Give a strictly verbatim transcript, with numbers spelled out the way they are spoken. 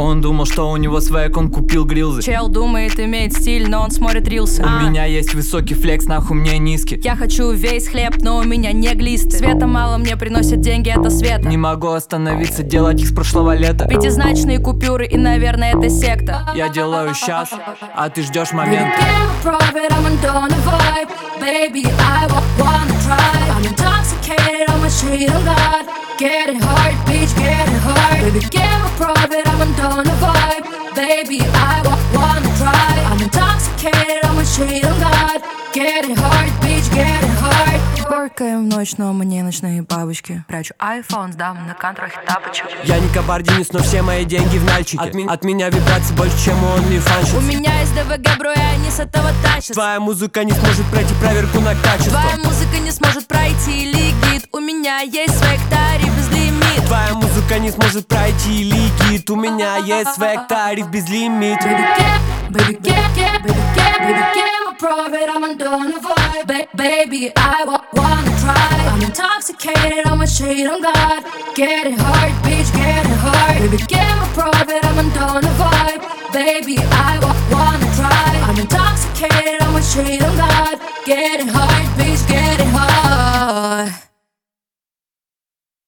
Он думал, что у него свек, он купил грилзы. Чел думает, имеет стиль, но он смотрит рилсы. У а. меня есть высокий флекс, нахуй мне низкий. Я хочу весь хлеб, но у меня не глисты. Света мало, мне приносят деньги, это света. Не могу остановиться, делать их с прошлого лета. Пятизначные купюры и, наверное, это секта. Я делаю сейчас, а ты ждешь момента. Baby, I wanna try. I'm intoxicated on my street, oh God. Get it hard, bitch, get it hard. Baby, give a profit, I'm on a vibe. Baby, I wanna try. I'm intoxicated on my street, oh God. Get it hard, bitch, get it hard. Поркаем в ночь, но мне ночные бабочки. Прячу айфон, сдам на контрахе тапочек. Я не кабардинец, но все мои деньги в нальчике. От, ми- от меня вибрации больше, чем у OnlyFans. У меня есть ДВГ, бро, и они с этого тащат. Твоя музыка не сможет пройти проверку на качество. Твоя музыка не сможет пройти лигит. У меня есть свек, тариф без лимит. Твоя музыка не сможет пройти лигит. У меня есть свек, тариф без лимит. Baby, get, baby, get, get, baby, get, baby, get my profit, I'm on a vibe. Ba- baby, I wa- wanna try. I'm intoxicated on my street, oh God. Get it hard, bitch, get it hard. Baby, get my profit, I'm on a vibe. Baby, I wa- wanna try. I'm intoxicated on my street, oh God. Get it hard, bitch, get it hard.